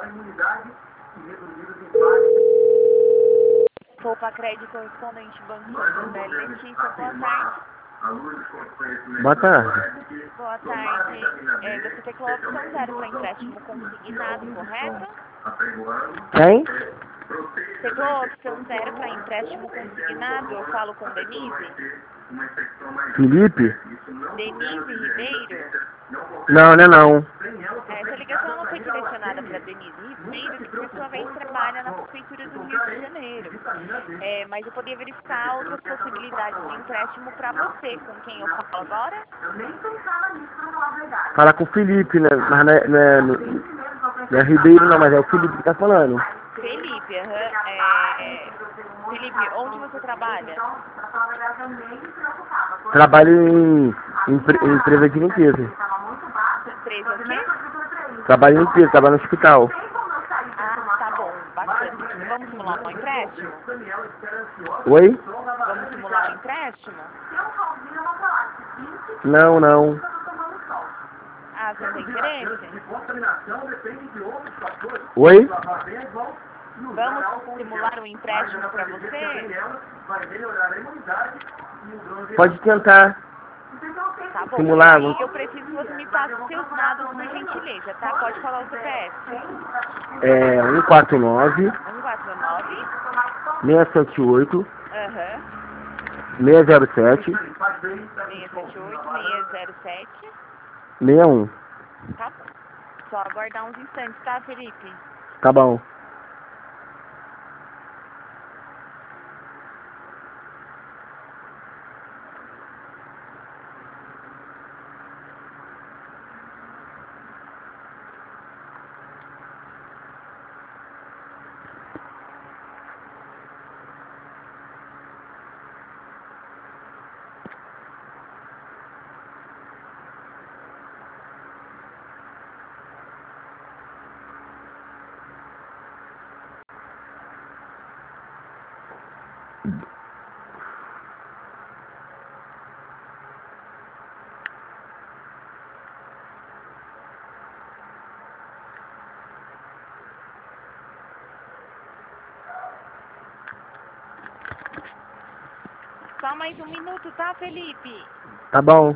Poupa Crédito correspondente Banco Santander, Letícia, boa tarde. Boa tarde. Boa tarde. Você teclou a opção 0 para empréstimo consignado, correto? Quem? Teclou a opção 0 para empréstimo consignado, eu falo com Denise? Felipe? Denise Ribeiro? Não, não é não. Essa ligação não foi direcionada para Denise Ribeiro, que por sua vez trabalha na Prefeitura do Rio de Janeiro. Mas eu poderia verificar outras possibilidades de empréstimo para você, com quem eu falo agora? Fala com o Felipe, né? Mas não é Ribeiro não, mas é o Felipe que tá falando. Felipe, Felipe, onde você trabalha? Trabalho em empresa de limpeza. Empresa o quê? Trabalho em limpeza, trabalho no hospital. Ah, tá bom, bacana. Vamos simular um empréstimo? Oi? Vamos simular um empréstimo? Não, não. Ah, você não tem interesse? Oi? Vamos simular um empréstimo para você? Pode tentar Tá bom. simular. Aí eu preciso que você me passe seus dados, por gentileza, tá? Pode falar o CPF. É 149 149 678 aham, 607 678 607. 61. Tá bom. Só aguardar uns instantes, tá, Felipe? Tá bom. Só mais um minuto, tá, Felipe? Tá bom.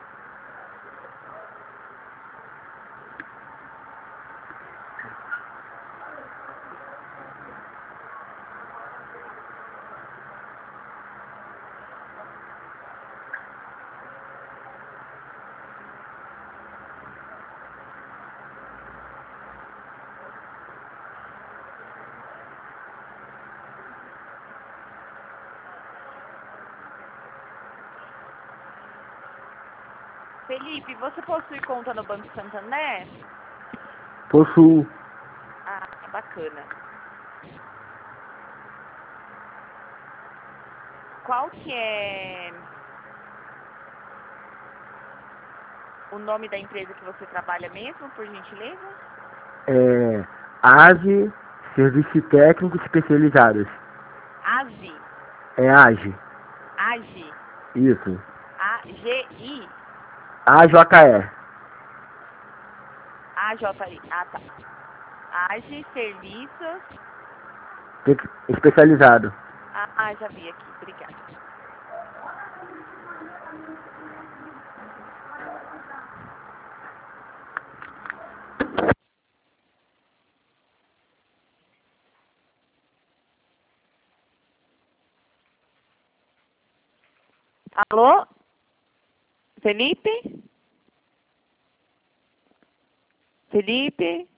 Felipe, você possui conta no Banco Santander? Possuo. Ah, bacana. Qual que é o nome da empresa que você trabalha mesmo, por gentileza? É AGE, Serviços Técnicos Especializados. AGI. É AGE. AGI. Isso. AGI. AJE. AJI. Ah, tá. AGI Serviços. Especializado. Ah, já vi aqui. Obrigada. Alô? Felipe? Felipe?